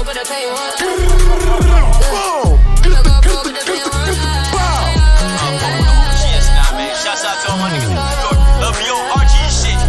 but I tell you what. Shouts out to all my niggas from New York. Love your RG shit.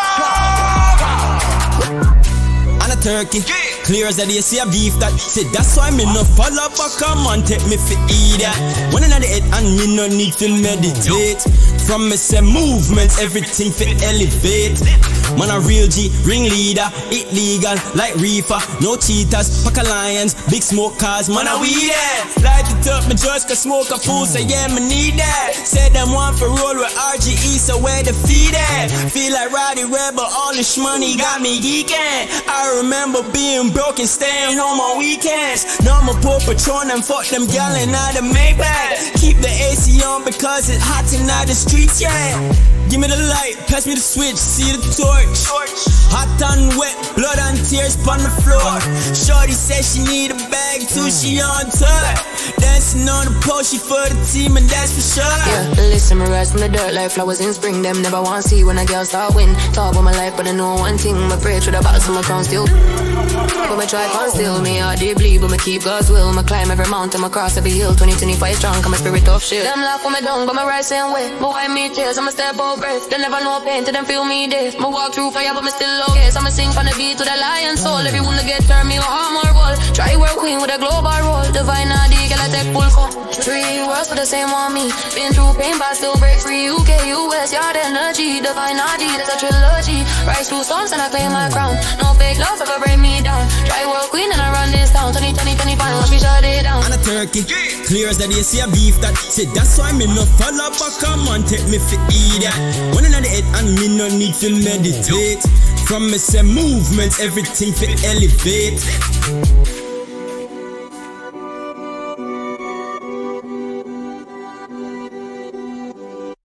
And a turkey. Clear as the day, see a beef that. Say that's why me no follow back. Come on, take me for eat that. When I the head and me no need to meditate. From me say movements, everything for elevate. Man a real G, ringleader, it legal like reefer. No cheaters, pack a lions, big smoke cars, man a weed it. Light it up, me just can smoke a fool, say yeah, me need that. Say them want for roll with RGE, so where the feed at? Feel like Roddy Rebel, all this money got me geeking. I remember being broke and staying home on weekends. Now I'ma pour Patron and fuck them gal and out the Maybach. Keep the AC on because it's hot tonight the streets, yeah. Give me the light, pass me the switch, see the torch. Hot and wet, blood and tears upon the floor. Shorty said she need a bag too, she on tour. Dancing on the pole, she for the team and that's for sure. Yeah, listen, me rise from the dirt like flowers in spring. Them never want to see when a girl start win. Talk about my life, but I know one thing. My pray through the box, so my crown still. But me try conceal me, heart they bleed, but me keep God's will. Me climb every mountain, me cross every hill. 2025 strong, come my spirit off shit. Them laugh when me down, but me rise same way. But why me tears, I'ma step out breath. They never know pain till them feel me death. Me walk through fire, but me still okay. So I'ma sing from the beat to the lion soul. Everyone to get turn me a armor wall. Try work queen with a global role. Divine ID, girl I take full come. 3 worlds for the same on me. Been through pain, but still break free. UK, US, yard energy. Divine ID, that's a trilogy. Rise through storms and I claim my crown. No fake love ever break me down. Try work queen and I run this town. 2025, watch me shut it down. And a turkey, clear as the day, see a beef that. Say that's why me no follow back. Come on, take me for eat that. When in the head and me no need to meditate. From me say movements, everything for elevate.